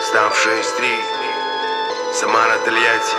Став 6-3, Самара, Тольятти,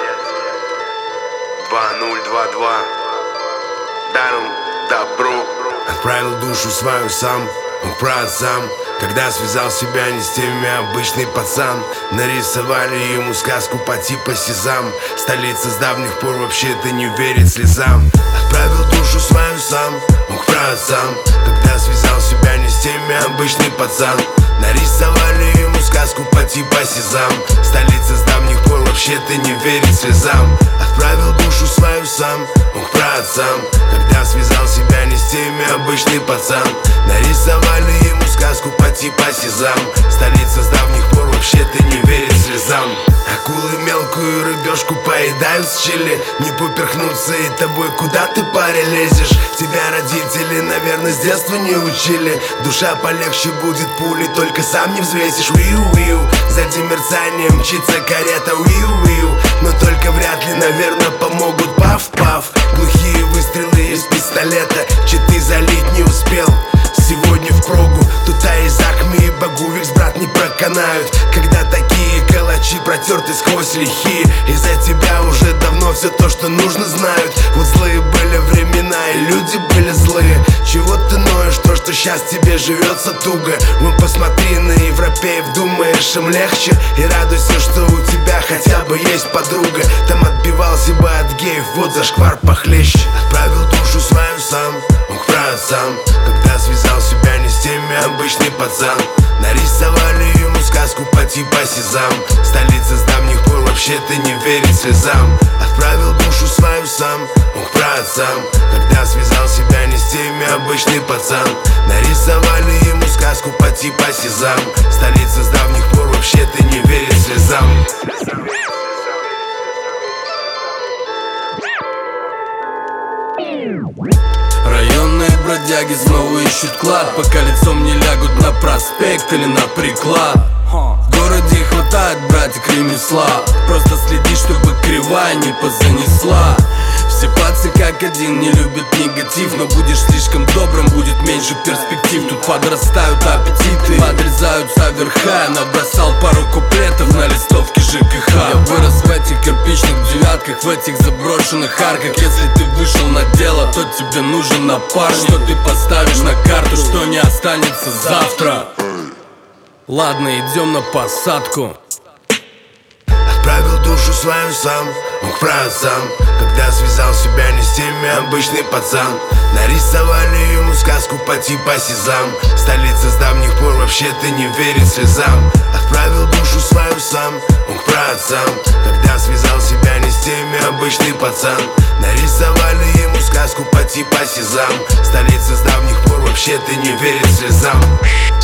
2022. Даром добро. Отправил душу свою сам, мог праотцам, когда связал себя не с теми обычный пацан. Нарисовали ему сказку по типу Сезам. Столица с давних пор вообще-то не верит слезам. Отправил душу свою сам, мог праотцам, когда связал себя не с теми обычный пацан. Нарисовали ему сказку по типу Сезам. Столица с давних пор вообще-то не верит слезам. Отправил душу свою сам, мог праотцам, когда связал себя не с теми обычный пацан. Нарисовали ему сказку по типу Сезам. Столица с давних пор вообще-то не верит слезам. Акулы мелкую рыбешку поедают с чили. Не поперхнуться и тобой куда ты, паря, лезешь? Тебя родители, наверное, с детства не учили. Душа полегче будет пули, только сам не взвесишь. Уиу-уиу, сзади мерцанием мчится карета. Уиу-уиу, но только вряд ли, наверное, помогут. Паф-паф, глухие выстрелы из пистолета. Читы залить не успел сегодня в прогу. Тут Айзакми и Багувикс, брат, не проканают, когда такие калачи протерты сквозь лихие. Из-за тебя уже давно все то, что нужно, знают. Вот злые были времена и люди были злые. Чего ты ноешь, то, что сейчас тебе живется туго? Ну посмотри на европеев, думаешь, им легче. И радуйся, что у тебя хотя бы есть подруга. Там отбивался бы от геев, вот зашквар похлеще. Отправил душу свою сам, мог праотцам, когда связал себя не с теми обычный пацан. Нарисовали ему сказку по типу Сезам. Столица с давних пор вообще-то не верит слезам. Отправил душу свою сам, мог праотцам, когда связал себя не с теми обычный пацан. Нарисовали ему сказку по типу Сезам. Столица с давних пор вообще-то не верит слезам. Районные бродяги снова ищут клад, пока лицом не лягут на проспект или на приклад. В городе хватает, братик, ремесла. Просто следи, чтобы кривая не позанесла. Все пацы как один не любят негатив, но будешь слишком добрым, будет меньше перспектив. Тут подрастают аппетиты, подрезаются верха. Набросал пару куплетов на листовке ЖКХ. Я вырос в этих кирпичных девятках, в этих заброшенных арках. Если ты вышел на дело, то тебе нужен напарник. Что ты поставишь на карту, что не останется завтра. Ладно, идем на посадку. Отправил душу свою сам, мог праотцам, когда связал себя не с теми обычный пацан. Нарисовали ему сказку по типу Сезам. Столица с давних пор вообще-то не верит слезам. Отправил душу свою сам, мог праотцам, когда связал себя не с теми обычный пацан. Нарисовали ему сказку по типу Сезам. Столица с давних пор вообще-то не верит слезам.